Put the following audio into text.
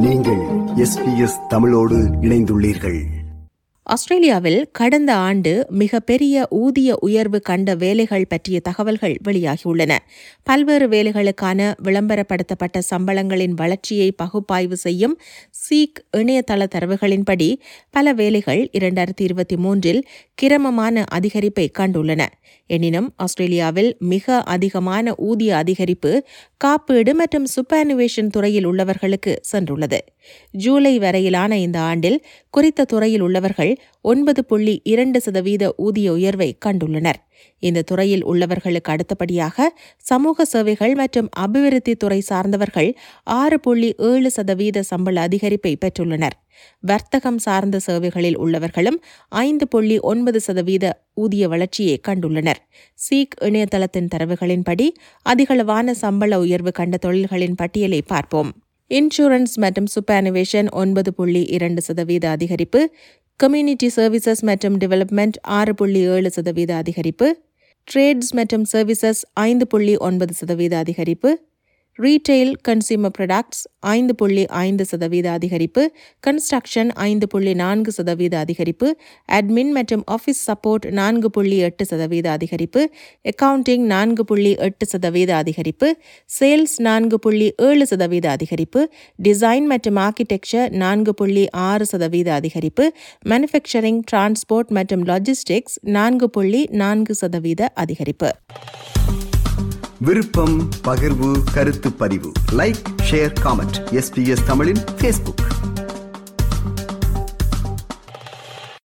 நீங்கள் SBS தமிழோடு இணைந்துள்ளீர்கள். ஆஸ்திரேலியாவில் கடந்த ஆண்டு மிகப்பெரிய ஊதிய உயர்வு கண்ட வேலைகள் பற்றிய தகவல்கள் வெளியாகியுள்ளன. பல்வேறு வேலைகளுக்கான விளம்பரப்படுத்தப்பட்ட சம்பளங்களின் வளர்ச்சியை பகுப்பாய்வு செய்யும் சீக் இணையதள தரவுகளின்படி பல வேலைகள் 2023 கிரமமான அதிகரிப்பை கண்டுள்ளன. எனினும் ஆஸ்திரேலியாவில் மிக அதிகமான ஊதிய அதிகரிப்பு காப்பீடு மற்றும் சூப்பர்னுவேஷன் துறையில் உள்ளவர்களுக்கு சென்றுள்ளது. ஜூலை வரையிலான இந்த ஆண்டில் குறித்த துறையில் உள்ளவர்கள் 9.2% ஊதிய உயர்வை கண்டுள்ளனர். இந்த துறையில் உள்ளவர்களுக்கு அடுத்தபடியாக சமூக சேவைகள் மற்றும் அபிவிருத்தி துறை சார்ந்தவர்கள் 6.7% சம்பள அதிகரிப்பை பெற்றுள்ளனர். வர்த்தகம் சார்ந்த சேவைகளில் உள்ளவர்களும் 5.9% ஊதிய வளர்ச்சியை கண்டுள்ளனர். சீக் இணையதளத்தின் தரவுகளின்படி அதிகளவான சம்பள உயர்வு கண்ட தொழில்களின் பட்டியலை பார்ப்போம். இன்சூரன்ஸ் மற்றும் சூப்பர்னுவேஷன் 9.2% அதிகரிப்பு, கம்யூனிட்டி சர்வீசஸ் மற்றும் டெவலப்மெண்ட் 6.7% அதிகரிப்பு, ட்ரேட்ஸ் மற்றும் சர்வீசஸ் 5.9% அதிகரிப்பு, ரீட்டெயில் கன்சியூமர் ப்ராடக்ட்ஸ் 5.5% அதிகரிப்பு, கன்ஸ்ட்ரக்ஷன் 5.4% அதிகரிப்பு, அட்மின் மற்றும் ஆஃபீஸ் சப்போர்ட் 4.8% அதிகரிப்பு, அக்கவுண்டிங் 4.8% அதிகரிப்பு, சேல்ஸ் 4.7% அதிகரிப்பு, டிசைன் மற்றும் ஆர்கிடெக்சர் 4.6% அதிகரிப்பு, மேனுஃபேக்சரிங், டிரான்ஸ்போர்ட் மற்றும் லாஜிஸ்டிக்ஸ் 4.4% அதிகரிப்பு. விருப்பம், பகிர்வு, கருத்து பதிவு, லைக், ஷேர், காமெண்ட். SBS தமிழின் Facebook.